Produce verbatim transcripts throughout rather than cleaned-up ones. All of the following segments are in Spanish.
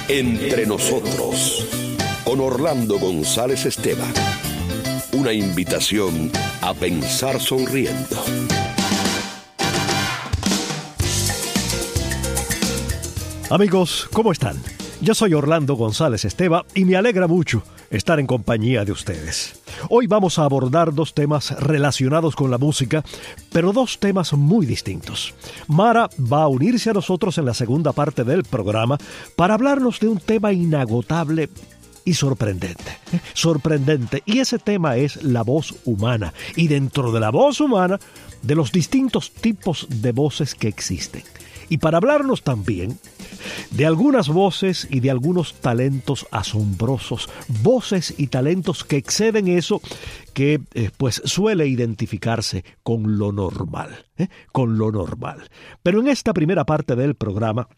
Entre nosotros, con Orlando González Esteban. Una invitación a pensar sonriendo. Amigos, ¿cómo están? Yo soy Orlando González Esteban y me alegra mucho estar en compañía de ustedes. Hoy vamos a abordar dos temas relacionados con la música, pero dos temas muy distintos. Mara va a unirse a nosotros en la segunda parte del programa para hablarnos de un tema inagotable y sorprendente. Sorprendente. Y ese tema es la voz humana. Y dentro de la voz humana, de los distintos tipos de voces que existen. Y para hablarnos también de algunas voces y de algunos talentos asombrosos, voces y talentos que exceden eso que eh, pues suele identificarse con lo normal, ¿eh? con lo normal. Pero en esta primera parte del programa,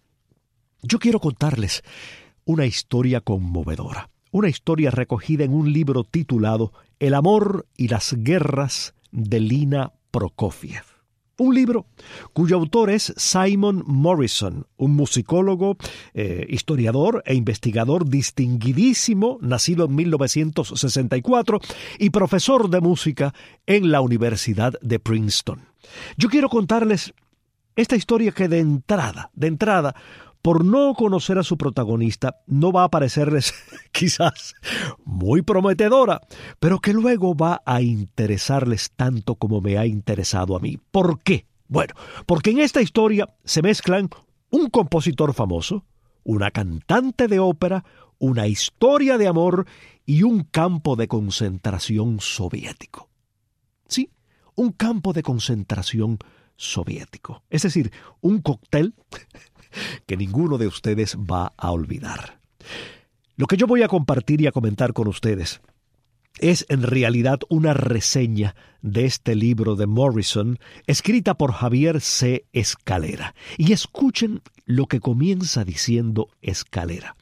yo quiero contarles una historia conmovedora, una historia recogida en un libro titulado El amor y las guerras de Lina Prokofiev. Un libro cuyo autor es Simon Morrison, un musicólogo, eh, historiador e investigador distinguidísimo, nacido en mil novecientos sesenta y cuatro y profesor de música en la Universidad de Princeton. Yo quiero contarles esta historia que de entrada, de entrada, por no conocer a su protagonista, no va a parecerles quizás muy prometedora, pero que luego va a interesarles tanto como me ha interesado a mí. ¿Por qué? Bueno, porque en esta historia se mezclan un compositor famoso, una cantante de ópera, una historia de amor y un campo de concentración soviético. Sí, un campo de concentración soviético. Es decir, un cóctel que ninguno de ustedes va a olvidar. Lo que yo voy a compartir y a comentar con ustedes es en realidad una reseña de este libro de Morrison, escrita por Javier C. Escalera. Y escuchen lo que comienza diciendo Escalera.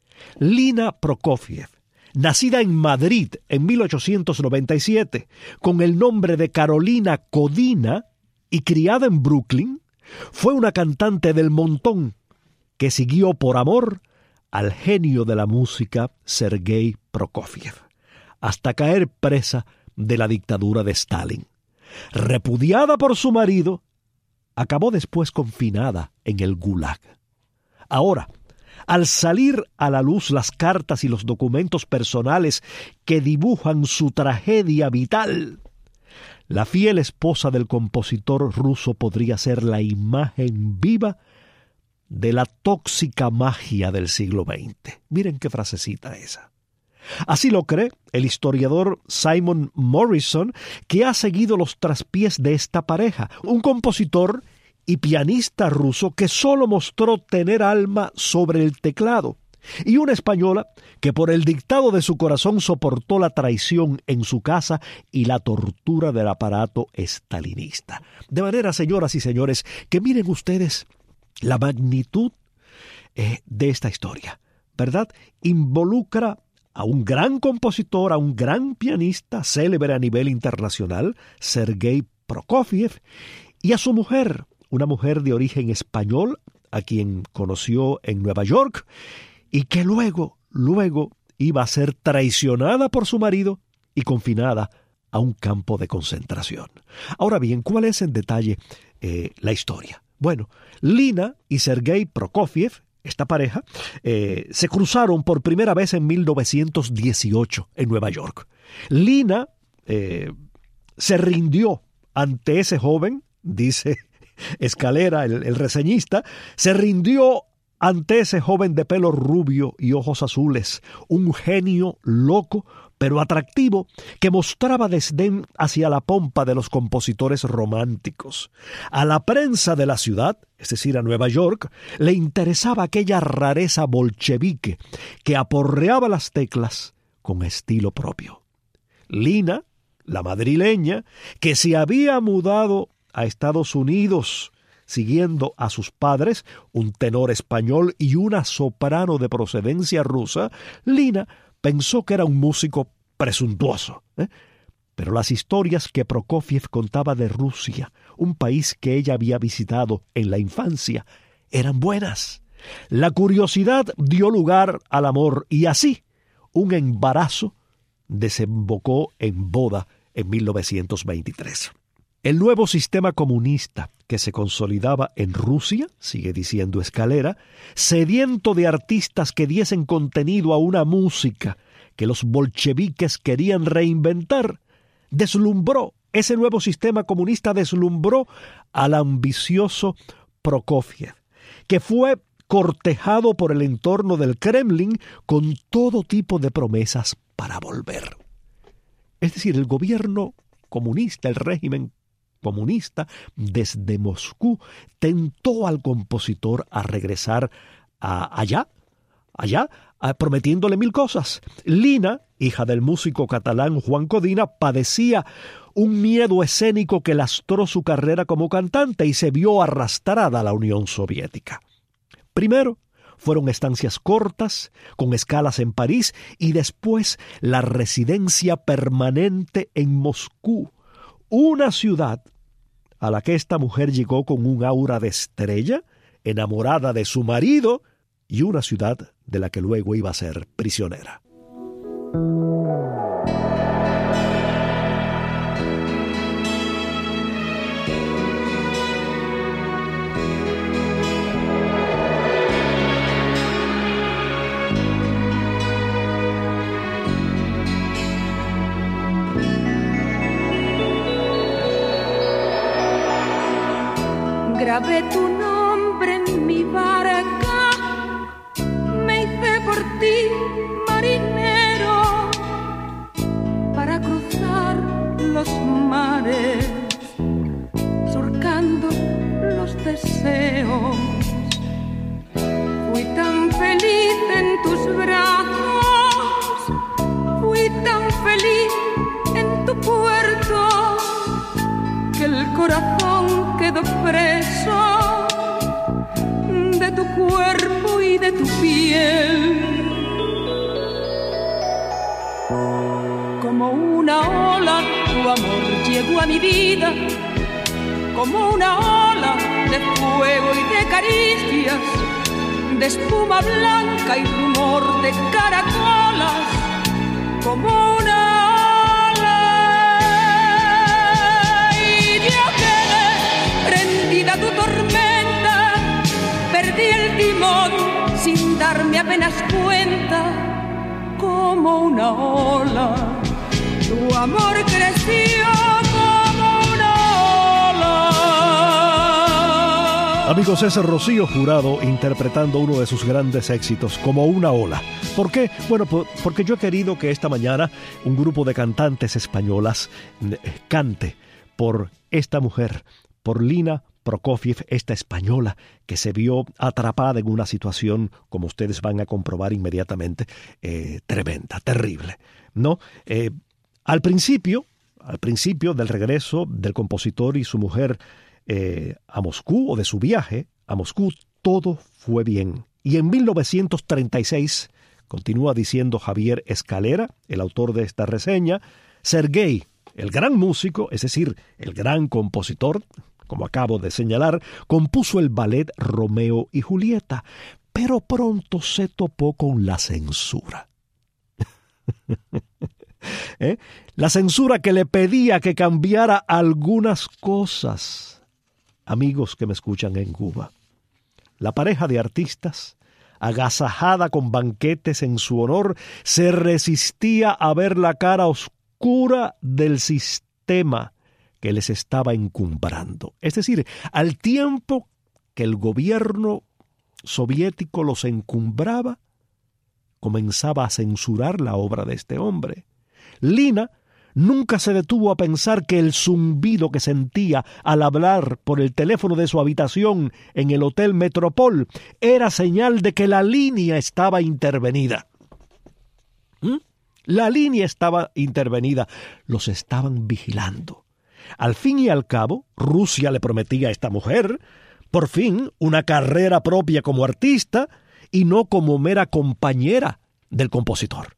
Lina Prokofiev, nacida en Madrid en mil ochocientos noventa y siete, con el nombre de Carolina Codina y criada en Brooklyn, fue una cantante del montón que siguió por amor al genio de la música Sergei Prokofiev, hasta caer presa de la dictadura de Stalin. Repudiada por su marido, acabó después confinada en el Gulag. Ahora, al salir a la luz las cartas y los documentos personales que dibujan su tragedia vital, la fiel esposa del compositor ruso podría ser la imagen viva de la tóxica magia del siglo veinte. Miren qué frasecita esa. Así lo cree el historiador Simon Morrison, que ha seguido los traspiés de esta pareja, un compositor y pianista ruso que solo mostró tener alma sobre el teclado, y una española que por el dictado de su corazón soportó la traición en su casa y la tortura del aparato estalinista. De manera, señoras y señores, que miren ustedes la magnitud eh, de esta historia, ¿verdad? Involucra a un gran compositor, a un gran pianista célebre a nivel internacional, Sergei Prokofiev, y a su mujer, una mujer de origen español, a quien conoció en Nueva York, y que luego, luego iba a ser traicionada por su marido y confinada a un campo de concentración. Ahora bien, ¿cuál es en detalle eh, la historia? Bueno, Lina y Sergei Prokofiev, esta pareja, eh, se cruzaron por primera vez en mil novecientos dieciocho en Nueva York. Lina eh, se rindió ante ese joven, dice Escalera, el, el reseñista, se rindió ante ese joven de pelo rubio y ojos azules, un genio loco pero atractivo que mostraba desdén hacia la pompa de los compositores románticos. A la prensa de la ciudad, es decir, a Nueva York, le interesaba aquella rareza bolchevique que aporreaba las teclas con estilo propio. Lina, la madrileña, que se había mudado a Estados Unidos siguiendo a sus padres, un tenor español y una soprano de procedencia rusa, Lina pensó que era un músico presuntuoso, ¿eh? Pero las historias que Prokofiev contaba de Rusia, un país que ella había visitado en la infancia, eran buenas. La curiosidad dio lugar al amor y así un embarazo desembocó en boda en mil novecientos veintitrés. El nuevo sistema comunista que se consolidaba en Rusia, sigue diciendo Escalera, sediento de artistas que diesen contenido a una música que los bolcheviques querían reinventar, deslumbró, ese nuevo sistema comunista deslumbró al ambicioso Prokofiev, que fue cortejado por el entorno del Kremlin con todo tipo de promesas para volver. Es decir, el gobierno comunista, el régimen comunista, desde Moscú, tentó al compositor a regresar a allá, allá, a, prometiéndole mil cosas. Lina, hija del músico catalán Juan Codina, padecía un miedo escénico que lastró su carrera como cantante y se vio arrastrada a la Unión Soviética. Primero, fueron estancias cortas, con escalas en París, y después la residencia permanente en Moscú, una ciudad a la que esta mujer llegó con un aura de estrella, enamorada de su marido, y una ciudad de la que luego iba a ser prisionera. Grabé tu nombre en mi barca, me hice por ti marinero para cruzar los mares, surcando los deseos. Fui tan feliz en tus brazos, fui tan feliz en tu puerto, que el corazón quedó preso de tu cuerpo y de tu piel. Como una ola, tu amor llegó a mi vida, como una ola de fuego y de caricias, de espuma blanca y rumor de caracolas, como una tu tormenta, perdí el timón sin darme apenas cuenta, como una ola, tu amor creció como una ola. Amigos, es Rocío Jurado interpretando uno de sus grandes éxitos, Como una ola. ¿Por qué? Bueno, porque yo he querido que esta mañana un grupo de cantantes españolas cante por esta mujer, por Lina Prokofiev, esta española que se vio atrapada en una situación, como ustedes van a comprobar inmediatamente, eh, tremenda, terrible, ¿no? Eh, al principio, al principio del regreso del compositor y su mujer eh, a Moscú, o de su viaje a Moscú, todo fue bien. Y en mil novecientos treinta y seis, continúa diciendo Javier Escalera, el autor de esta reseña, Sergei, el gran músico, es decir, el gran compositor, como acabo de señalar, compuso el ballet Romeo y Julieta, pero pronto se topó con la censura. ¿Eh? La censura que le pedía que cambiara algunas cosas. Amigos que me escuchan en Cuba, la pareja de artistas, agasajada con banquetes en su honor, se resistía a ver la cara oscura del sistema que les estaba encumbrando. Es decir, al tiempo que el gobierno soviético los encumbraba, comenzaba a censurar la obra de este hombre. Lina nunca se detuvo a pensar que el zumbido que sentía al hablar por el teléfono de su habitación en el Hotel Metropol era señal de que la línea estaba intervenida. ¿Mm? La línea estaba intervenida. Los estaban vigilando. Al fin y al cabo, Rusia le prometía a esta mujer, por fin, una carrera propia como artista y no como mera compañera del compositor.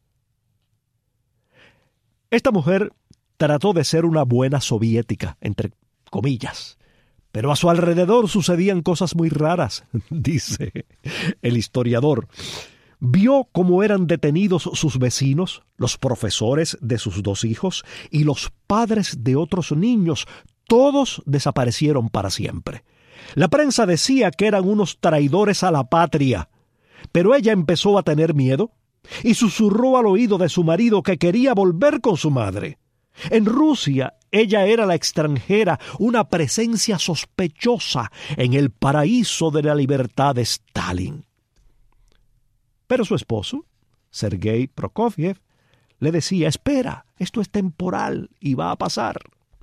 Esta mujer trató de ser una buena soviética, entre comillas, Pero a su alrededor sucedían cosas muy raras, dice el historiador. Vio cómo eran detenidos sus vecinos, los profesores de sus dos hijos y los padres de otros niños. Todos desaparecieron para siempre. La prensa decía que eran unos traidores a la patria, pero ella empezó a tener miedo y susurró al oído de su marido que quería volver con su madre. En Rusia, ella era la extranjera, una presencia sospechosa en el paraíso de la libertad de Stalin. Pero su esposo, Sergei Prokofiev, le decía: espera, esto es temporal y va a pasar.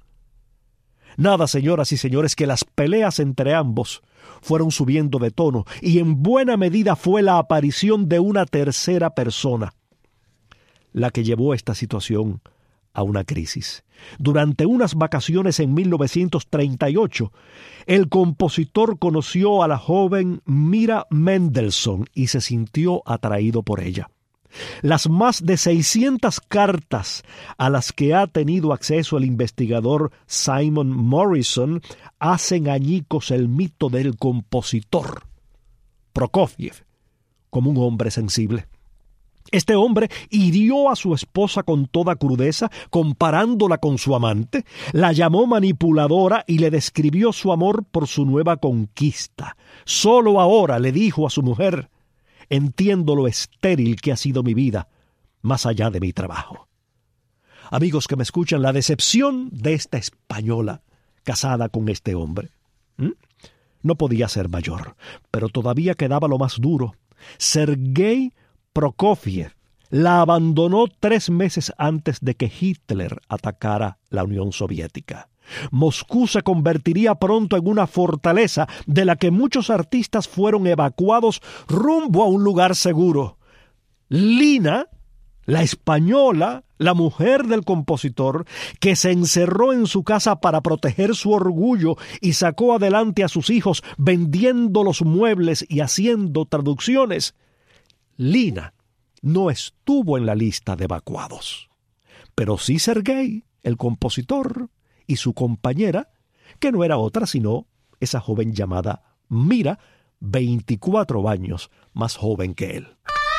Nada, señoras y señores, que las peleas entre ambos fueron subiendo de tono y en buena medida fue la aparición de una tercera persona la que llevó esta situación a una crisis. Durante unas vacaciones en mil novecientos treinta y ocho, el compositor conoció a la joven Mira Mendelssohn y se sintió atraído por ella. Las más de seiscientas cartas a las que ha tenido acceso el investigador Simon Morrison hacen añicos el mito del compositor Prokofiev como un hombre sensible. Este hombre hirió a su esposa con toda crudeza, comparándola con su amante, la llamó manipuladora y le describió su amor por su nueva conquista. Solo ahora, le dijo a su mujer, entiendo lo estéril que ha sido mi vida, más allá de mi trabajo. Amigos que me escuchan, la decepción de esta española casada con este hombre ¿Mm? no podía ser mayor, pero todavía quedaba lo más duro. Sergei Prokofiev la abandonó tres meses antes de que Hitler atacara la Unión Soviética. Moscú se convertiría pronto en una fortaleza de la que muchos artistas fueron evacuados rumbo a un lugar seguro. Lina, la española, la mujer del compositor, que se encerró en su casa para proteger su orgullo y sacó adelante a sus hijos vendiendo los muebles y haciendo traducciones, Lina no estuvo en la lista de evacuados. Pero sí Sergei, el compositor, y su compañera, que no era otra sino esa joven llamada Mira, veinticuatro años más joven que él.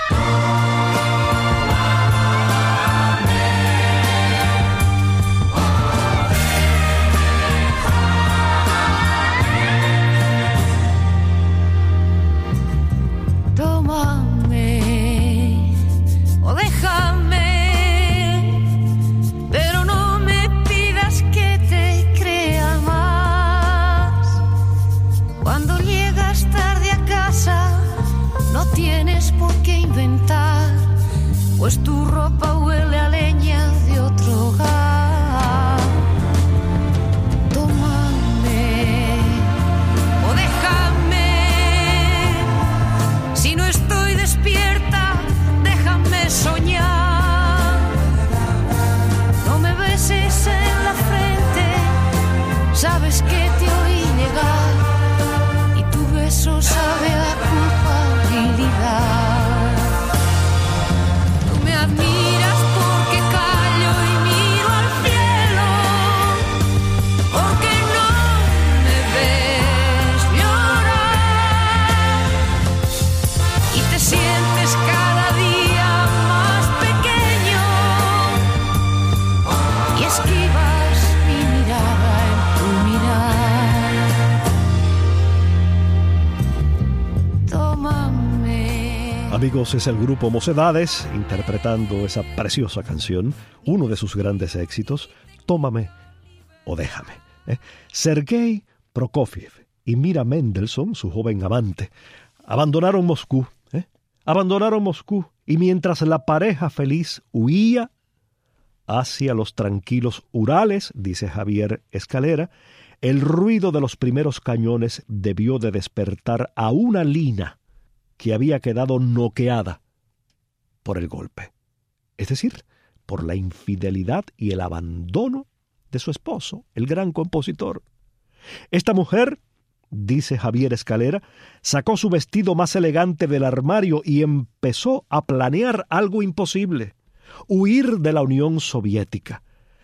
Pues tu ropa huele a leña de otro hogar. Tómame o déjame. Si no estoy despierta, déjame soñar. No me beses en la frente, sabes que te oí llegar y tu beso sabe a culpabilidad. Admiras porque callo y miro al cielo, porque no me ves llorar y te sientes cada día más pequeño y esquivas mi mirada en tu mirar. Tómame. Amigos, es el grupo Mocedades interpretando esa preciosa canción, uno de sus grandes éxitos, Tómame o déjame. ¿eh? Sergei Prokofiev y Mira Mendelssohn, su joven amante, abandonaron Moscú, ¿eh? abandonaron Moscú y mientras la pareja feliz huía hacia los tranquilos Urales, dice Javier Escalera, el ruido de los primeros cañones debió de despertar a una Lina que había quedado noqueada por el golpe, es decir, por la infidelidad y el abandono de su esposo, el gran compositor. Esta mujer, dice Javier Escalera, sacó su vestido más elegante del armario y empezó a planear algo imposible: huir de la Unión Soviética.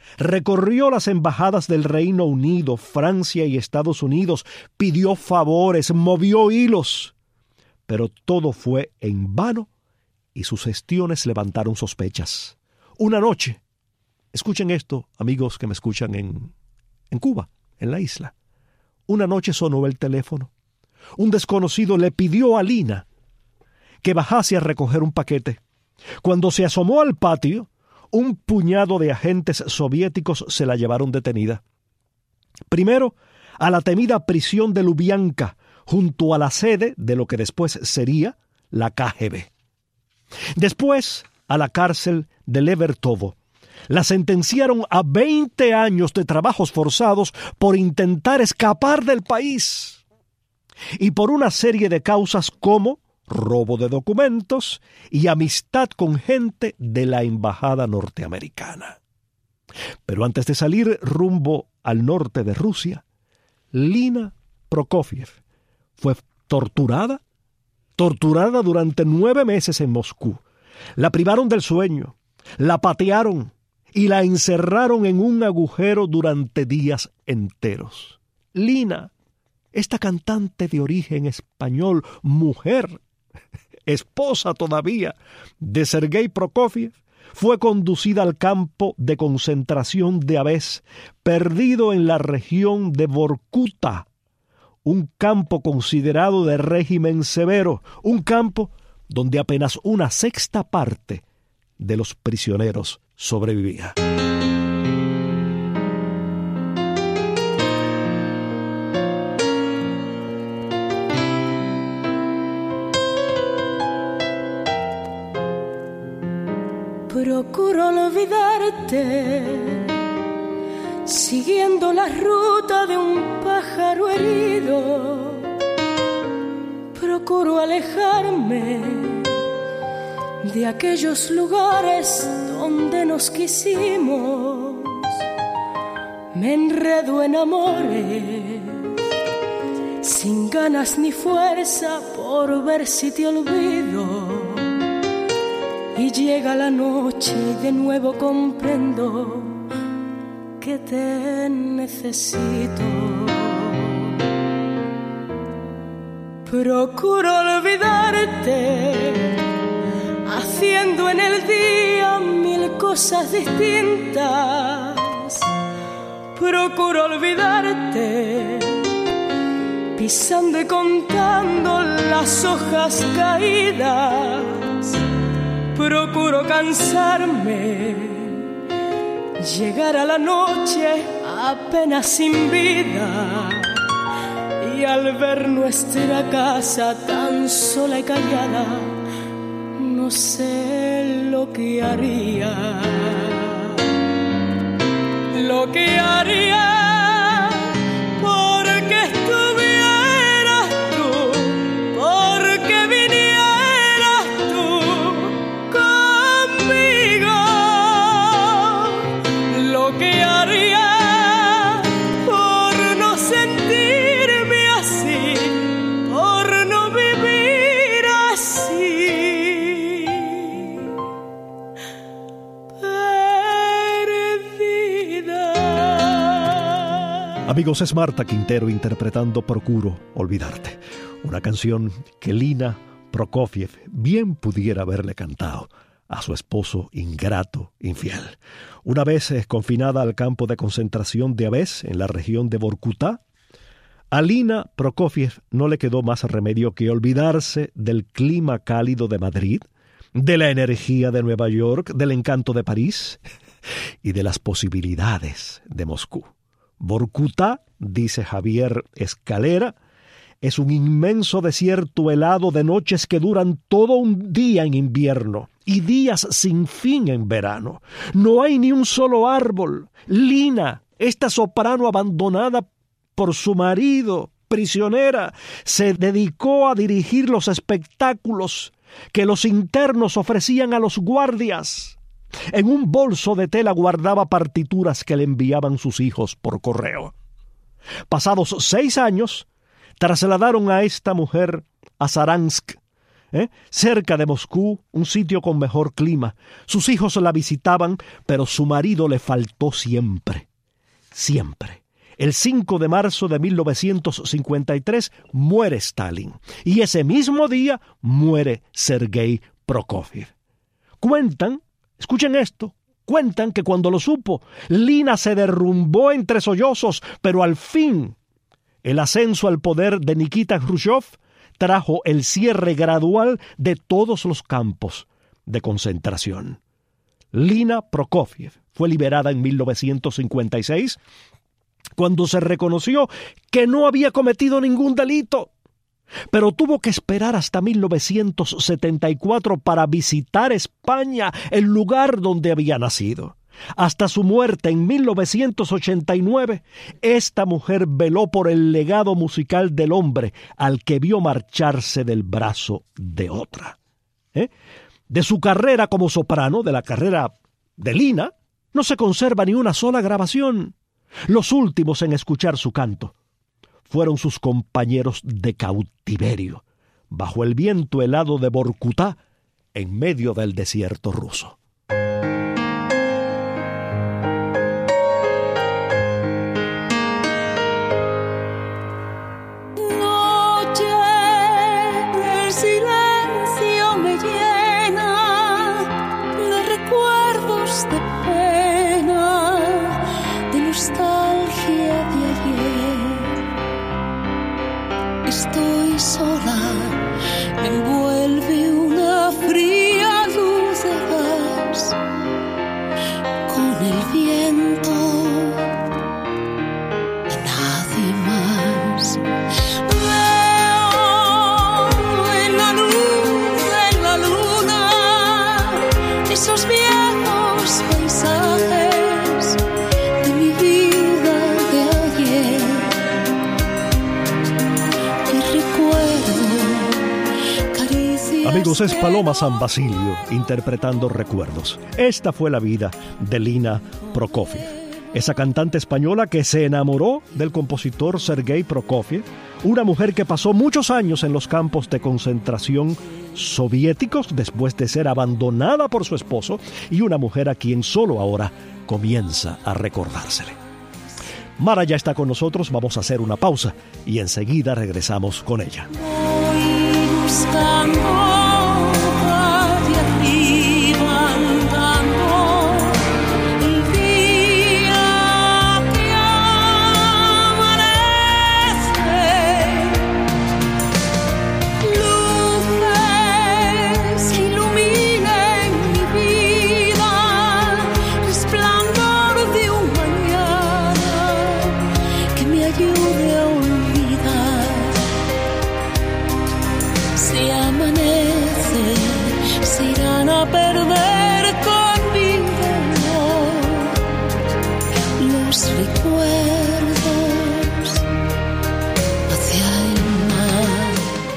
recorrió las embajadas del Reino Unido, Francia y Estados Unidos, pidió favores, movió hilos, pero todo fue en vano y sus gestiones levantaron sospechas. Una noche, escuchen esto, amigos que me escuchan en, en Cuba, en la isla. Una noche sonó el teléfono. Un desconocido le pidió a Lina que bajase a recoger un paquete. Cuando se asomó al patio, un puñado de agentes soviéticos se la llevaron detenida. Primero, a la temida prisión de Lubyanka, junto a la sede de lo que después sería la K G B. Después, a la cárcel de Levertovo. La sentenciaron a veinte años de trabajos forzados por intentar escapar del país. Y por una serie de causas como robo de documentos y amistad con gente de la embajada norteamericana. Pero antes de salir rumbo al norte de Rusia, Lina Prokofiev fue torturada, torturada durante nueve meses en Moscú. La privaron del sueño, la patearon y la encerraron en un agujero durante días enteros. Lina, esta cantante de origen español, mujer, esposa todavía de Sergei Prokofiev, fue conducida al campo de concentración de Abez, perdido en la región de Vorkuta, un campo considerado de régimen severo, un campo donde apenas una sexta parte de los prisioneros sobrevivía. Procuro olvidarte, siguiendo la ruta de un pájaro herido. Procuro alejarme de aquellos lugares donde nos quisimos. Me enredo en amores, sin ganas ni fuerza por ver si te olvido. Y llega la noche y de nuevo comprendo que te necesito. Procuro olvidarte, haciendo en el día mil cosas distintas. Procuro olvidarte, pisando y contando las hojas caídas. Procuro cansarme, llegar a la noche apenas sin vida, y al ver nuestra casa tan sola y callada, no sé lo que haría, lo que haría porque estuvieras tú, porque vinieras tú conmigo, lo que haría por no sentirme así, por no vivir así, perdida. Amigos, es Marta Quintero interpretando Procuro olvidarte, una canción que Lina Prokofiev bien pudiera haberle cantado a su esposo ingrato, infiel. Una vez confinada al campo de concentración de Abez, en la región de Vorkuta, a Lina Prokofiev no le quedó más remedio que olvidarse del clima cálido de Madrid, de la energía de Nueva York, del encanto de París y de las posibilidades de Moscú. Vorkuta, dice Javier Escalera, es un inmenso desierto helado de noches que duran todo un día en invierno y días sin fin en verano. No hay ni un solo árbol. Lina, esta soprano abandonada por su marido, prisionera, se dedicó a dirigir los espectáculos que los internos ofrecían a los guardias. En un bolso de tela guardaba partituras que le enviaban sus hijos por correo. Pasados seis años, trasladaron a esta mujer a Saransk, ¿eh? cerca de Moscú, un sitio con mejor clima. Sus hijos la visitaban, pero su marido le faltó siempre. Siempre. El cinco de marzo de mil novecientos cincuenta y tres muere Stalin. Y ese mismo día muere Sergei Prokofiev. Cuentan, escuchen esto, cuentan que cuando lo supo, Lina se derrumbó entre sollozos, pero al fin el ascenso al poder de Nikita Khrushchev trajo el cierre gradual de todos los campos de concentración. Lina Prokofiev fue liberada en mil novecientos cincuenta y seis, cuando se reconoció que no había cometido ningún delito, pero tuvo que esperar hasta mil novecientos setenta y cuatro para visitar España, el lugar donde había nacido. Hasta su muerte en mil novecientos ochenta y nueve, esta mujer veló por el legado musical del hombre al que vio marcharse del brazo de otra. ¿Eh? De su carrera como soprano, de la carrera de Lina, no se conserva ni una sola grabación. Los últimos en escuchar su canto fueron sus compañeros de cautiverio, bajo el viento helado de Vorkutá, en medio del desierto ruso. Estoy sola, me envuelve una fría luz de gas con el viento y nadie más. Veo en la luz de la luna esos viejos paisajes de mi vida de ayer. Amigos, es Paloma San Basilio interpretando Recuerdos. Esta fue la vida de Lina Prokofiev, esa cantante española que se enamoró del compositor Sergei Prokofiev, una mujer que pasó muchos años en los campos de concentración soviéticos después de ser abandonada por su esposo, y una mujer a quien solo ahora comienza a recordársele. Mara ya está con nosotros, vamos a hacer una pausa y enseguida regresamos con ella. Buscando hacia arriba andando el día que amanece, luces iluminen mi vida, resplandor de un mañana que me ayude a olvidar. Si amanece, se irán a perder conmigo los recuerdos hacia el mar.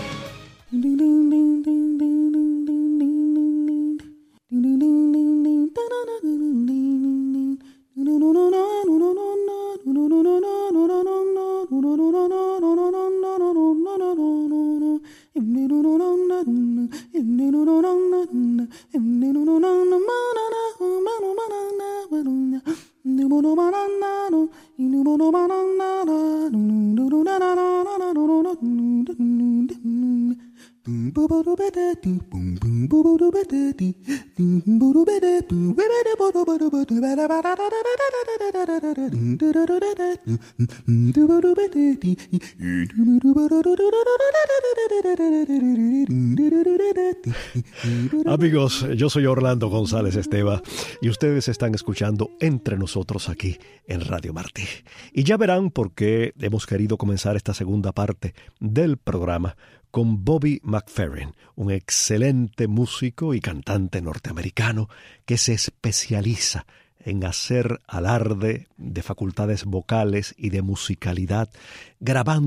Amigos, yo soy Orlando González Esteva y ustedes están escuchando Entre Nosotros aquí en Radio Martí. Y ya verán por qué hemos querido comenzar esta segunda parte del programa con Bobby McFerrin, un excelente músico y cantante norteamericano que se especializa en hacer alarde de facultades vocales y de musicalidad, grabando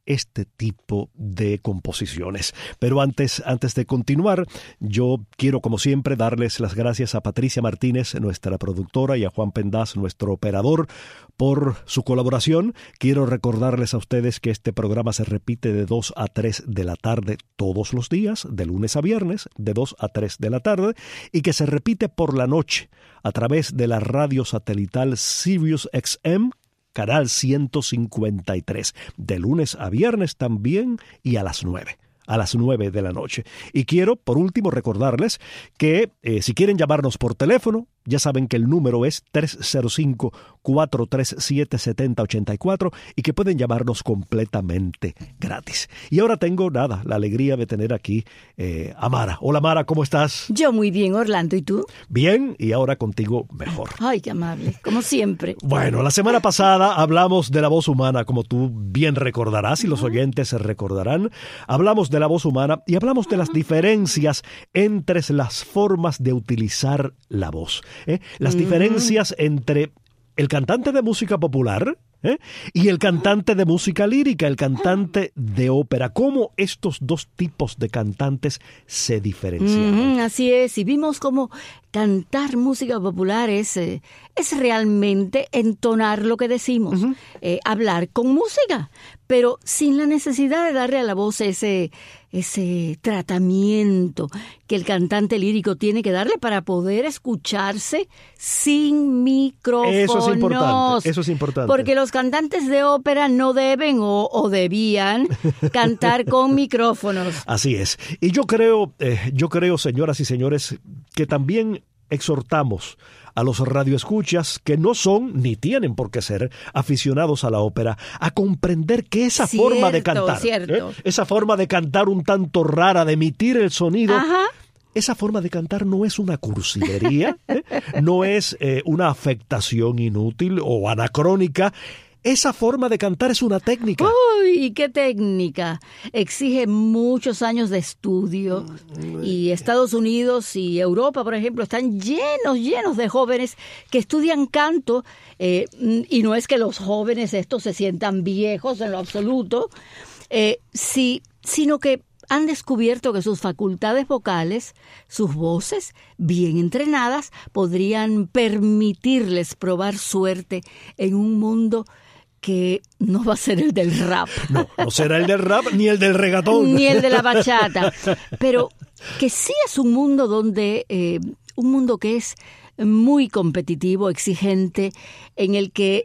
este tipo de composiciones. Pero antes, antes de continuar, yo quiero, como siempre, darles las gracias a Patricia Martínez, nuestra productora, y a Juan Pendaz, nuestro operador, por su colaboración. Quiero recordarles a ustedes que este programa se repite de dos a tres de la tarde todos los días, de lunes a viernes, de dos a tres de la tarde, y que se repite por la noche a través de la radio satelital Sirius X M, canal ciento cincuenta y tres, de lunes a viernes también, y a las nueve. A las nueve de la noche. Y quiero, por último, recordarles que eh, si quieren llamarnos por teléfono, ya saben que el número es tres cero cinco, cuatro tres siete, siete cero ocho cuatro y que pueden llamarnos completamente gratis. Y ahora tengo, nada, la alegría de tener aquí eh, a Mara. Hola Mara, ¿cómo estás? Yo muy bien, Orlando, ¿y tú? Bien, y ahora contigo mejor. Ay, qué amable, como siempre. Bueno, la semana pasada hablamos de la voz humana, como tú bien recordarás y los oyentes se recordarán. Hablamos de la voz humana y hablamos de las diferencias entre las formas de utilizar la voz. ¿eh? Las mm. diferencias entre el cantante de música popular ¿eh? y el cantante de música lírica, el cantante de ópera. ¿Cómo estos dos tipos de cantantes se diferencian? Mm, así es, y vimos cómo cantar música popular es, eh, es realmente entonar lo que decimos, uh-huh. eh, hablar con música, pero sin la necesidad de darle a la voz ese, ese tratamiento que el cantante lírico tiene que darle para poder escucharse sin micrófonos. Eso es importante, eso es importante. Porque los cantantes de ópera no deben o, o debían cantar con micrófonos. Así es. Y yo creo, eh, yo creo, señoras y señores, que también exhortamos a los radioescuchas que no son ni tienen por qué ser aficionados a la ópera a comprender que esa cierto, forma de cantar, ¿eh? esa forma de cantar un tanto rara, de emitir el sonido, Ajá. esa forma de cantar no es una cursilería, ¿eh? no es eh, una afectación inútil o anacrónica. Esa forma de cantar es una técnica. ¡Uy, qué técnica! Exige muchos años de estudio. Y Estados Unidos y Europa, por ejemplo, están llenos, llenos de jóvenes que estudian canto. Eh, y no es que los jóvenes estos se sientan viejos en lo absoluto, eh, sí, sino que han descubierto que sus facultades vocales, sus voces bien entrenadas, podrían permitirles probar suerte en un mundo que no va a ser el del rap. No, no será el del rap ni el del reggaetón. Ni el de la bachata. Pero que sí es un mundo donde, eh, un mundo que es muy competitivo, exigente, en el que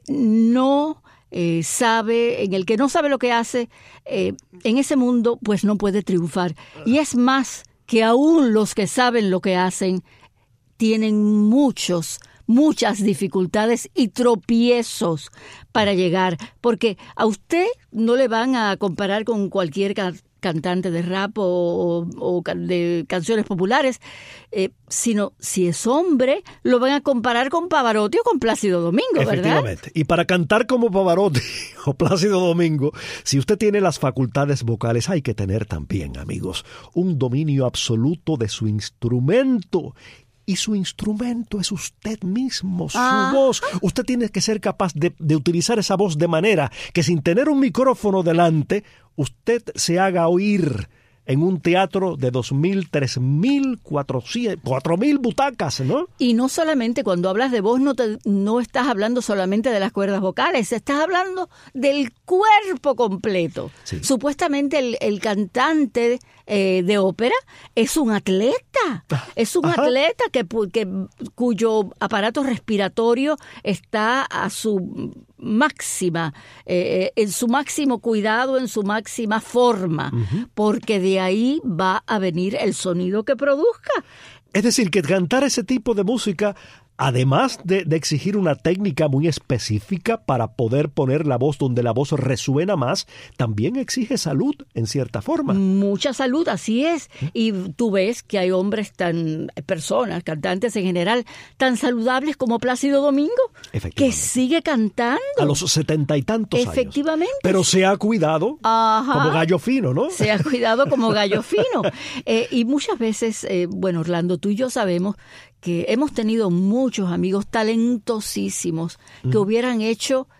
no eh, sabe, en el que no sabe lo que hace, eh, en ese mundo pues no puede triunfar. Y es más que aún los que saben lo que hacen tienen muchos muchas dificultades y tropiezos para llegar, porque a usted no le van a comparar con cualquier ca- cantante de rap o, o, o de canciones populares, eh, sino si es hombre, lo van a comparar con Pavarotti o con Plácido Domingo, ¿verdad? Efectivamente. Y para cantar como Pavarotti o Plácido Domingo, si usted tiene las facultades vocales, hay que tener también, amigos, un dominio absoluto de su instrumento. Y su instrumento es usted mismo, su ah. voz. Usted tiene que ser capaz de, de utilizar esa voz de manera que sin tener un micrófono delante, usted se haga oír en un teatro de dos mil, tres mil, cuatro mil butacas, ¿no? Y no solamente cuando hablas de voz, no, te, no estás hablando solamente de las cuerdas vocales, estás hablando del cuerpo completo. Sí. Supuestamente el, el cantante eh, de ópera es un atleta, es un Ajá. atleta que, que cuyo aparato respiratorio está a su máxima, eh, en su máximo cuidado, en su máxima forma, uh-huh. porque de ahí va a venir el sonido que produzca. Es decir, que cantar ese tipo de música, además de, de exigir una técnica muy específica para poder poner la voz donde la voz resuena más, también exige salud, en cierta forma. Mucha salud, así es. Y tú ves que hay hombres tan, personas, cantantes en general, tan saludables como Plácido Domingo, que sigue cantando. A los setenta y tantos años. Efectivamente. Pero se ha cuidado Ajá. como gallo fino, ¿no? Se ha cuidado como gallo fino. Eh, y muchas veces, eh, bueno, Orlando, tú y yo sabemos que hemos tenido muchos amigos talentosísimos que mm. hubieran hecho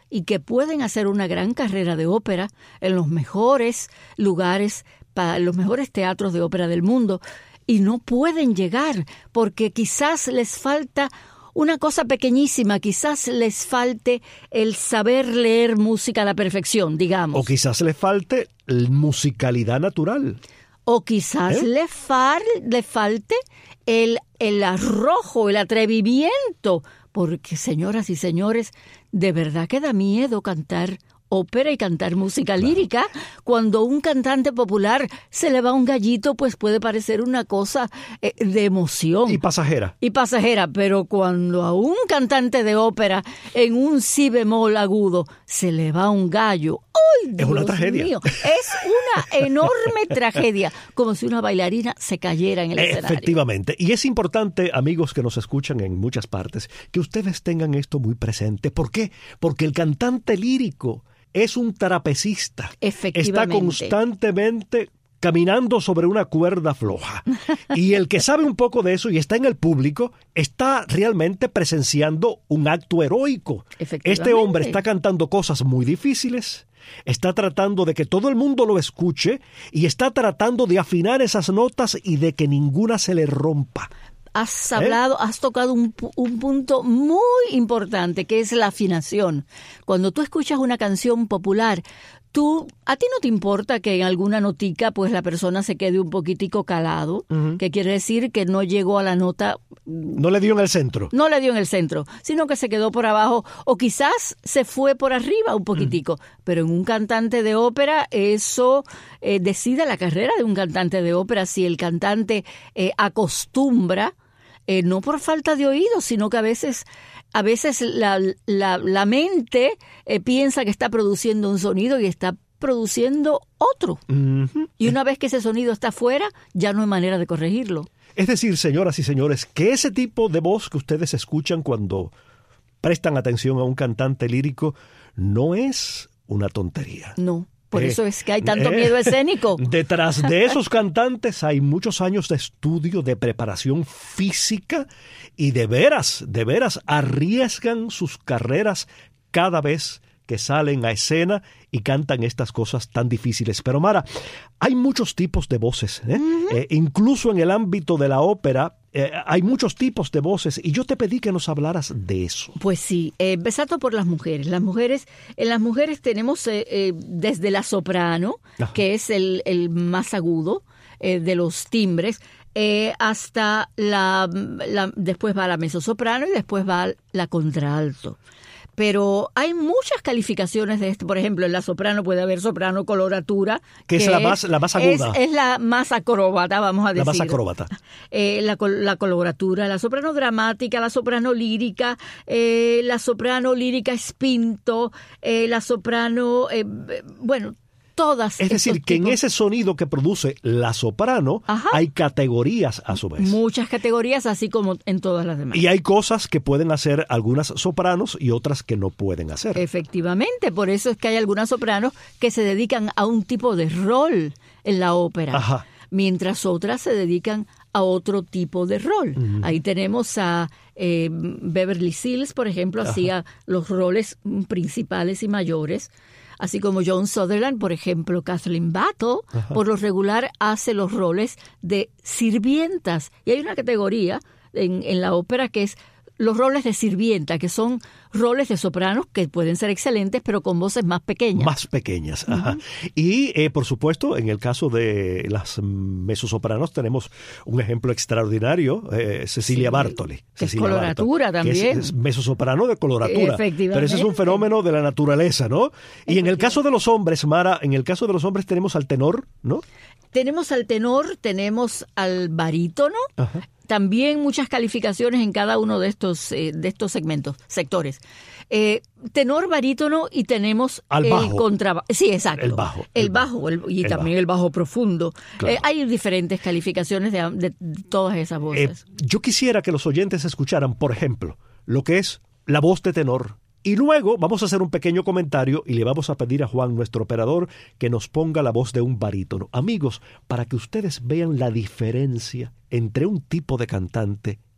y que pueden hacer una gran carrera de ópera en los mejores lugares, para los mejores teatros de ópera del mundo, y no pueden llegar porque quizás les falta una cosa pequeñísima, quizás les falte el saber leer música a la perfección, digamos. O quizás les falte musicalidad natural. O quizás ¿Eh? le, far, le falte el, el arrojo, el atrevimiento. Porque, señoras y señores, de verdad que da miedo cantar ópera y cantar música lírica. Cuando un cantante popular se le va un gallito, pues puede parecer una cosa eh, de emoción. Y pasajera. Y pasajera, pero cuando a un cantante de ópera en un si bemol agudo se le va un gallo, ¡ay, Dios es una tragedia! mío! Es una enorme tragedia, como si una bailarina se cayera en el escenario. Efectivamente. Y es importante, amigos que nos escuchan en muchas partes, que ustedes tengan esto muy presente. ¿Por qué? Porque el cantante lírico es un trapecista. Efectivamente. Está constantemente caminando sobre una cuerda floja. Y el que sabe un poco de eso y está en el público, está realmente presenciando un acto heroico. Este hombre está cantando cosas muy difíciles, está tratando de que todo el mundo lo escuche y está tratando de afinar esas notas y de que ninguna se le rompa. Has hablado, ¿Eh? has tocado un, un punto muy importante, que es la afinación. Cuando tú escuchas una canción popular, tú, a ti no te importa que en alguna notica pues la persona se quede un poquitico calado, uh-huh. que quiere decir que no llegó a la nota. No le dio en el centro. No le dio en el centro, sino que se quedó por abajo o quizás se fue por arriba un poquitico. Uh-huh. Pero en un cantante de ópera eso eh, decide la carrera de un cantante de ópera. Si el cantante eh, acostumbra, Eh, no por falta de oído, sino que a veces, a veces la, la, la mente eh, piensa que está produciendo un sonido y está produciendo otro. Uh-huh. Y una vez que ese sonido está fuera, ya no hay manera de corregirlo. Es decir, señoras y señores, que ese tipo de voz que ustedes escuchan cuando prestan atención a un cantante lírico no es una tontería. No. Por eh, eso es que hay tanto eh, miedo escénico. Detrás de esos cantantes hay muchos años de estudio, de preparación física y de veras, de veras arriesgan sus carreras cada vez que salen a escena y cantan estas cosas tan difíciles. Pero Mara, hay muchos tipos de voces, ¿eh? Uh-huh. Eh, incluso en el ámbito de la ópera eh, hay muchos tipos de voces y yo te pedí que nos hablaras de eso. Pues sí, eh, empezando por las mujeres. Las mujeres, en las mujeres tenemos eh, eh, desde la soprano, Ajá. que es el, el más agudo eh, de los timbres, eh, hasta la, la, después va la mezzosoprano y después va la contralto. Pero hay muchas calificaciones de esto. Por ejemplo, en la soprano puede haber soprano coloratura. Que, que es la más, la más aguda. Es, es la más acróbata, vamos a decir. La más acróbata. Eh, la, la coloratura, la soprano dramática, la soprano lírica, eh, la soprano lírica spinto, eh, la soprano, eh, bueno, todas. Es decir, que tipos. En ese sonido que produce la soprano, Ajá. hay categorías a su vez. Muchas categorías, así como en todas las demás. Y hay cosas que pueden hacer algunas sopranos y otras que no pueden hacer. Efectivamente, por eso es que hay algunas sopranos que se dedican a un tipo de rol en la ópera, Ajá. mientras otras se dedican a otro tipo de rol. Uh-huh. Ahí tenemos a eh, Beverly Sills, por ejemplo, Ajá. hacía los roles principales y mayores. Así como John Sutherland, por ejemplo, Kathleen Battle, Ajá. por lo regular hace los roles de sirvientas. Y hay una categoría en, en la ópera que es los roles de sirvienta, que son roles de sopranos que pueden ser excelentes, pero con voces más pequeñas. Más pequeñas, ajá. Uh-huh. Y, eh, por supuesto, en el caso de las mezzosopranos tenemos un ejemplo extraordinario, eh, Cecilia sí, Bartoli. Que Cecilia es coloratura Bartoli, también. Que es mezzosoprano de coloratura. Efectivamente. Pero ese es un fenómeno de la naturaleza, ¿no? Y en el caso de los hombres, Mara, en el caso de los hombres tenemos al tenor, ¿no? Tenemos al tenor, tenemos al barítono, Ajá. También muchas calificaciones en cada uno de estos eh, de estos segmentos, sectores. Eh, tenor, barítono y tenemos Al el bajo. contrabajo. Sí, exacto. El bajo. El, el bajo, bajo el, y el también bajo. el bajo profundo. Claro. Eh, hay diferentes calificaciones de, de, de todas esas voces. Eh, yo quisiera que los oyentes escucharan, por ejemplo, lo que es la voz de tenor. Y luego vamos a hacer un pequeño comentario y le vamos a pedir a Juan, nuestro operador, que nos ponga la voz de un barítono. Amigos, para que ustedes vean la diferencia entre un tipo de cantante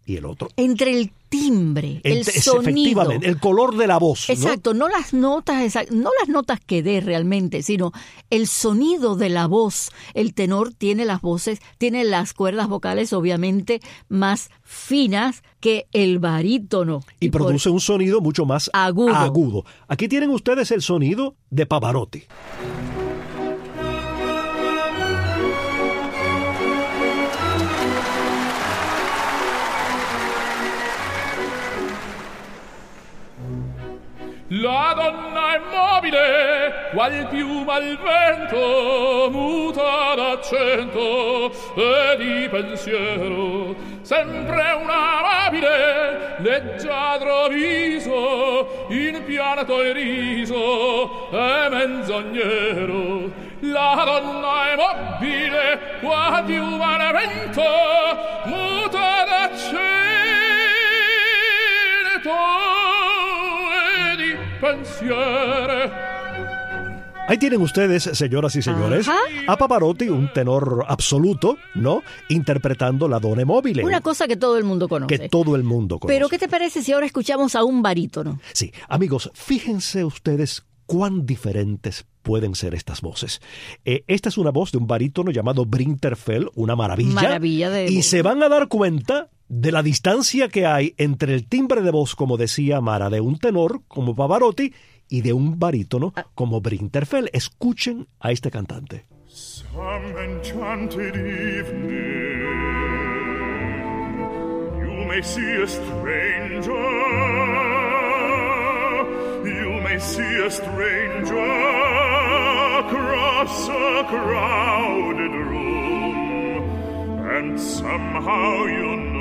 y el otro. Entre el timbre, el Entre, sonido. Efectivamente, el color de la voz. Exacto, ¿no? no las notas, exact, no las notas que dé realmente, sino el sonido de la voz. El tenor tiene las voces, tiene las cuerdas vocales obviamente más finas que el barítono. Y, y produce por... un sonido mucho más agudo. agudo. Aquí tienen ustedes el sonido de Pavarotti. La donna è mobile, qual piuma al vento, muta d'accento e di pensiero, sempre un amabile, leggiadro viso, in pianto e riso e menzognero. La donna è mobile, qual piuma al vento, muta d'accento. Ahí tienen ustedes, señoras y señores, Ajá. a Pavarotti, un tenor absoluto, ¿no? Interpretando la Donna Mobile. Una cosa que todo el mundo conoce. Que todo el mundo conoce. Pero ¿qué te parece si ahora escuchamos a un barítono? Sí, amigos, fíjense ustedes cuán diferentes pueden ser estas voces. Eh, esta es una voz de un barítono llamado Brinterfell, una maravilla. Maravilla de... Y se van a dar cuenta de la distancia que hay entre el timbre de voz, como decía Mara, de un tenor como Pavarotti y de un barítono como Brinterfell. Escuchen a este cantante. Some enchanted evening, you may see a stranger, you may see a stranger across a crowded room, and somehow you know,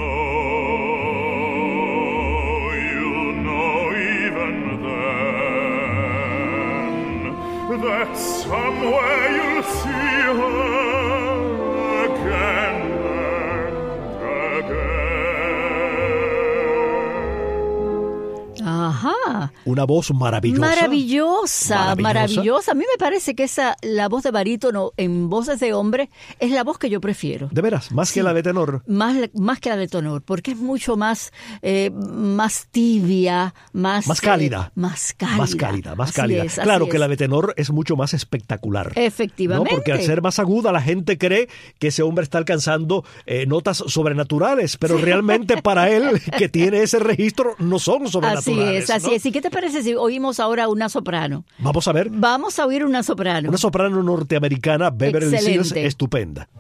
that somewhere you'll see her again and again. Ajá. Una voz maravillosa. Maravillosa, maravillosa. maravillosa. A mí me parece que esa, la voz de barítono en voces de hombre es la voz que yo prefiero. De veras, más Sí. que la de tenor. Más, más que la de tenor, porque es mucho más, eh, más tibia, más... Más cálida. Eh, más cálida. Más cálida, más Así cálida. es, así claro que es. la de tenor es mucho más espectacular. Efectivamente. ¿No? Porque al ser más aguda, la gente cree que ese hombre está alcanzando eh, notas sobrenaturales, pero realmente para él, que tiene ese registro, no son Así sobrenaturales. es, así ¿no? es. ¿Y qué te parece si oímos ahora una soprano? Vamos a ver. Vamos a oír una soprano. Una soprano norteamericana, Beverly Sills, Excelente. estupenda.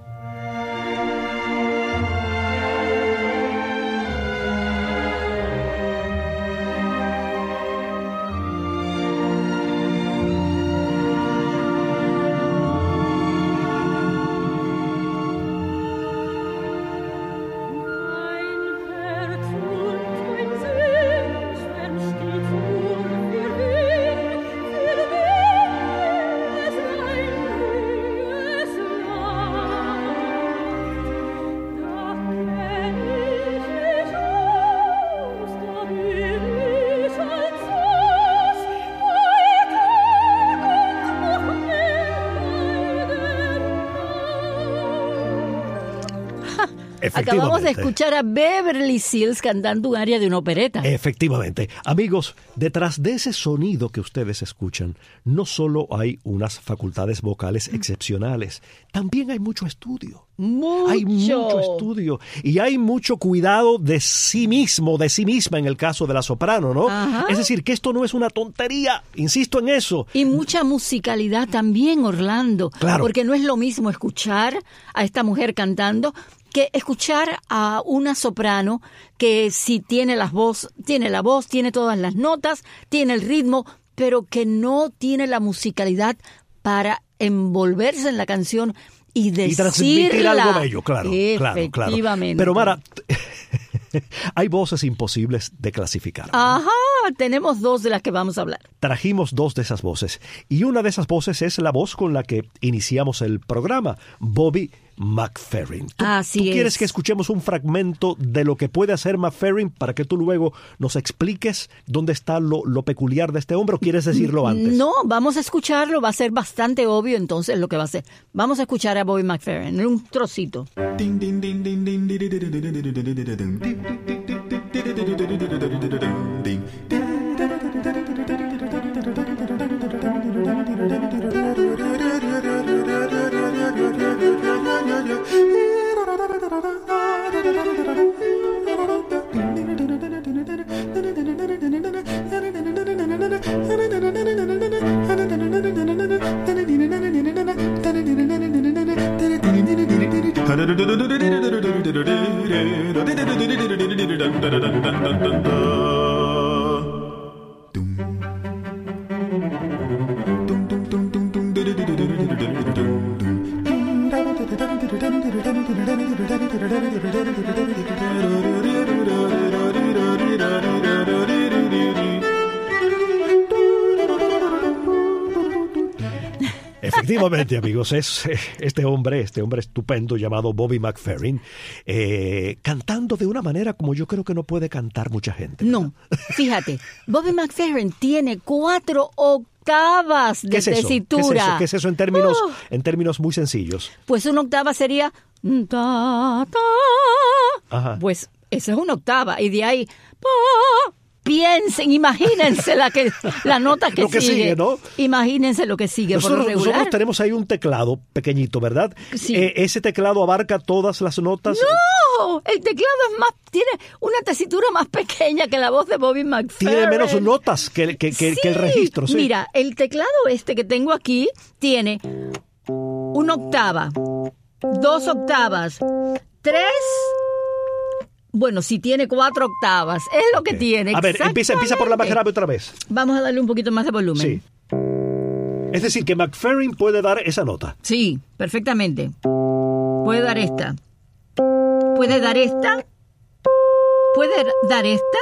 Acabamos de escuchar a Beverly Sills cantando un aria de una opereta. Efectivamente. Amigos, detrás de ese sonido que ustedes escuchan, no solo hay unas facultades vocales excepcionales, también hay mucho estudio. Mucho. Hay mucho estudio y hay mucho cuidado de sí mismo, de sí misma en el caso de la soprano, ¿no? Ajá. Es decir, que esto no es una tontería, insisto en eso. Y mucha musicalidad también, Orlando. Claro. Porque no es lo mismo escuchar a esta mujer cantando que escuchar a una soprano que sí tiene las voz, tiene la voz, tiene todas las notas, tiene el ritmo, pero que no tiene la musicalidad para envolverse en la canción y decirla. Y transmitir algo bello, claro, claro, claro. Efectivamente. Pero Mara, hay voces imposibles de clasificar. Ajá, tenemos dos de las que vamos a hablar. Trajimos dos de esas voces y una de esas voces es la voz con la que iniciamos el programa, Bobby McFerrin. ¿Tú, Así ¿tú quieres es. que escuchemos un fragmento de lo que puede hacer McFerrin para que tú luego nos expliques dónde está lo, lo peculiar de este hombre o quieres decirlo antes? No, vamos a escucharlo, va a ser bastante obvio entonces lo que va a ser. Vamos a escuchar a Bobby McFerrin, un trocito. Ding ding ding ding ding ding ding ding ding ding ding ding ding ding. Efectivamente, amigos, es este hombre, este hombre estupendo llamado Bobby McFerrin, eh, cantando de una manera como yo creo que no puede cantar mucha gente, ¿verdad? No, fíjate, Bobby McFerrin tiene cuatro octavas de ¿Qué es eso? tesitura. ¿Qué es eso? ¿Qué es eso en términos, Oh. en términos muy sencillos? Pues una octava sería ta, ta. Ajá. Pues esa es una octava y de ahí pa. Piensen, imagínense la que la nota que, Lo que sigue, ¿no? Imagínense lo que sigue Nosotros, por lo regular. nosotros tenemos ahí un teclado pequeñito, ¿verdad? Sí. Eh, ese teclado abarca todas las notas. ¡No! El teclado es más, tiene una tesitura más pequeña que la voz de Bobby McFerrin. Tiene menos notas que, que, que, Sí. que el registro, sí. Mira, el teclado este que tengo aquí tiene una octava, dos octavas, tres. Bueno, si tiene cuatro octavas, es lo que tiene. A ver, empieza, empieza por la más exactamente. grave otra vez. Vamos a darle un poquito más de volumen. Sí. Es decir, que McFerrin puede dar esa nota. Sí, perfectamente. Puede dar esta. Puede dar esta. Puede dar esta.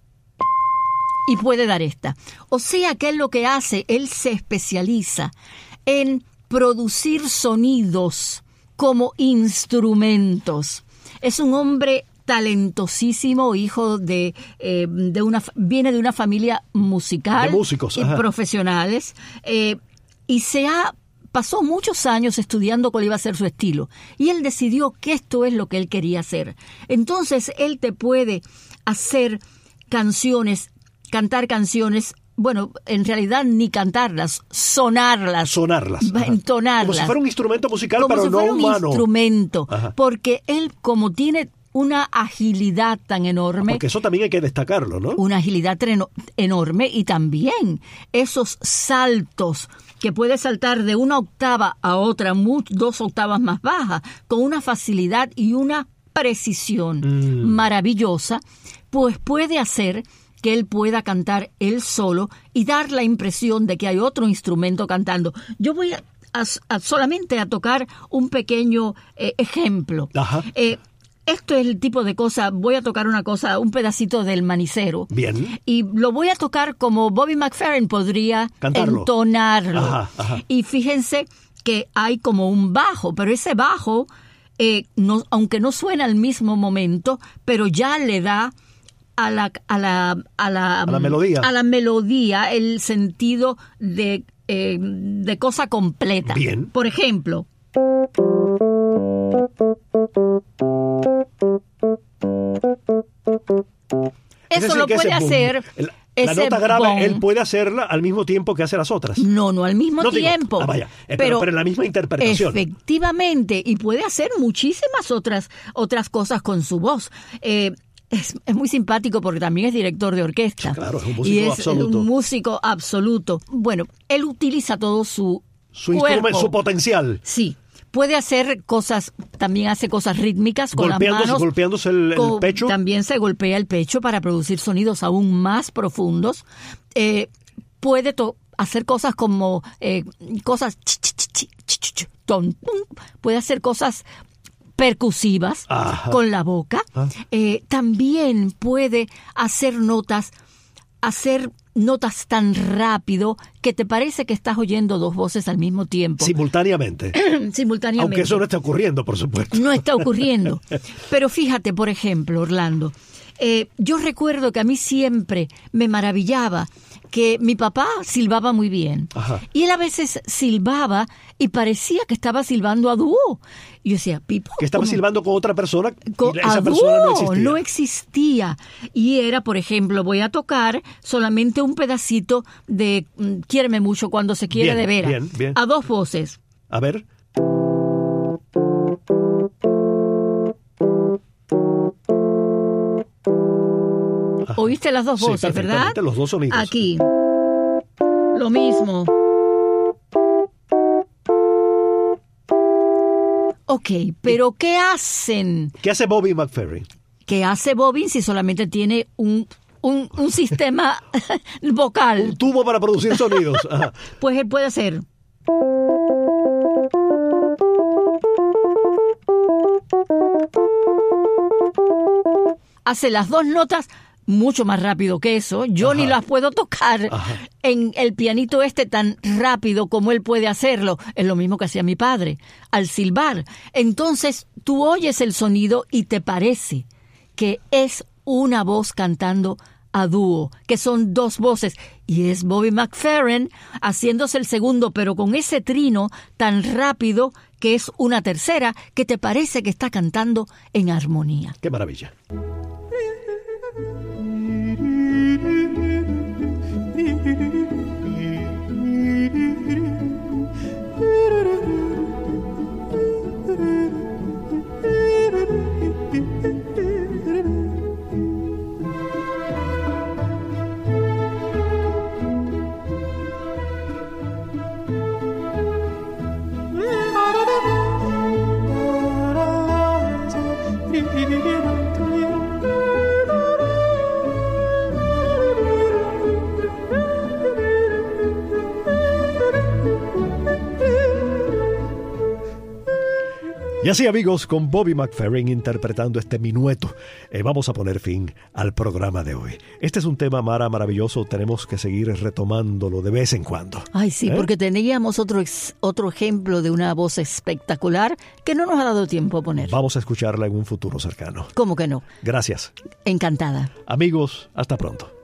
Y puede dar esta. O sea que él lo que hace, él se especializa en producir sonidos como instrumentos. Es un hombre talentosísimo, hijo de, eh, de una, viene de una familia musical De músicos, y ajá. profesionales, eh, y se ha pasó muchos años estudiando cuál iba a ser su estilo, y él decidió que esto es lo que él quería hacer. Entonces él te puede hacer canciones, cantar canciones, bueno, en realidad ni cantarlas, sonarlas, Sonarlas. Ajá. entonarlas. Como si fuera un instrumento musical, Como pero si no fuera un humano. instrumento, Ajá. porque él como tiene una agilidad tan enorme, Porque eso también hay que destacarlo, ¿no? una agilidad treno- enorme, y también esos saltos que puede saltar de una octava a otra, mu- dos octavas más bajas, con una facilidad y una precisión Mm. maravillosa, pues puede hacer que él pueda cantar él solo y dar la impresión de que hay otro instrumento cantando. Yo voy a, a- a solamente a tocar un pequeño eh, ejemplo. Ajá. Eh, esto es el tipo de cosa, voy a tocar una cosa, un pedacito del Manicero. Bien. Y lo voy a tocar como Bobby McFerrin podría Cantarlo. entonarlo. Ajá, ajá. Y fíjense que hay como un bajo, pero ese bajo, eh, no, aunque no suena al mismo momento, pero ya le da a la, a la, a la, A la melodía. a la melodía el sentido de, eh, de cosa completa. Bien. Por ejemplo. Es Eso decir, lo que puede ese boom, hacer. el- La ese nota grave, bong. él puede hacerla al mismo tiempo que hace las otras. No, no al mismo No digo, tiempo. ah, vaya, eh, pero- pero en la misma interpretación. Efectivamente, y puede hacer muchísimas otras, otras cosas con su voz. Eh, es, es muy simpático porque también es director de orquesta. Sí, claro, es un y músico es absoluto. un músico absoluto. Bueno, él utiliza todo su Su cuerpo. instrumento, su potencial. Sí. Puede hacer cosas, también hace cosas rítmicas con las Golpeándose, manos. golpeándose el, el Co- pecho. También se golpea el pecho para producir sonidos aún más profundos. Eh, puede to- hacer cosas como eh, cosas chi, chi, chi, chi, chi, chi, chi, ton, tum. Puede hacer cosas percusivas Ajá. con la boca. Ah. Eh, también puede hacer notas, hacer notas tan rápido que te parece que estás oyendo dos voces al mismo tiempo. Simultáneamente. Simultáneamente. Aunque eso no esté ocurriendo, por supuesto. No está ocurriendo. Pero fíjate, por ejemplo, Orlando, eh, yo recuerdo que a mí siempre me maravillaba que mi papá silbaba muy bien. Ajá. Y él a veces silbaba y parecía que estaba silbando a dúo. Y yo decía, Pipo, Que estaba ¿cómo? silbando con otra persona Con- y esa a persona no dúo, existía. no existía. Y era, por ejemplo, voy a tocar solamente un pedacito de mm, Quiéreme mucho cuando se quiere Bien, de veras. bien, bien. A dos voces. A ver. Ajá. ¿Oíste las dos Sí, voces, verdad? perfectamente, los dos sonidos. Aquí. Lo mismo. Ok, pero ¿qué hacen? ¿Qué hace Bobby McFerrin? ¿Qué hace Bobbin si solamente tiene un, un, un sistema vocal? Un tubo para producir sonidos. Ajá. Pues él puede hacer. Hace las dos notas mucho más rápido que eso. Yo Ajá. ni las puedo tocar Ajá. en el pianito este tan rápido como él puede hacerlo. Es lo mismo que hacía mi padre al silbar. Entonces tú oyes el sonido y te parece que es una voz cantando a dúo, que son dos voces, y es Bobby McFerrin haciéndose el segundo, pero con ese trino tan rápido que es una tercera, que te parece que está cantando en armonía. Qué maravilla. Y así, amigos, con Bobby McFerrin interpretando este minueto, eh, vamos a poner fin al programa de hoy. Este es un tema, Mara, maravilloso. Tenemos que seguir retomándolo de vez en cuando. Ay, sí, ¿Eh? porque teníamos otro, ex- otro ejemplo de una voz espectacular que no nos ha dado tiempo a poner. Vamos a escucharla en un futuro cercano. ¿Cómo que no? Gracias. Encantada. Amigos, hasta pronto.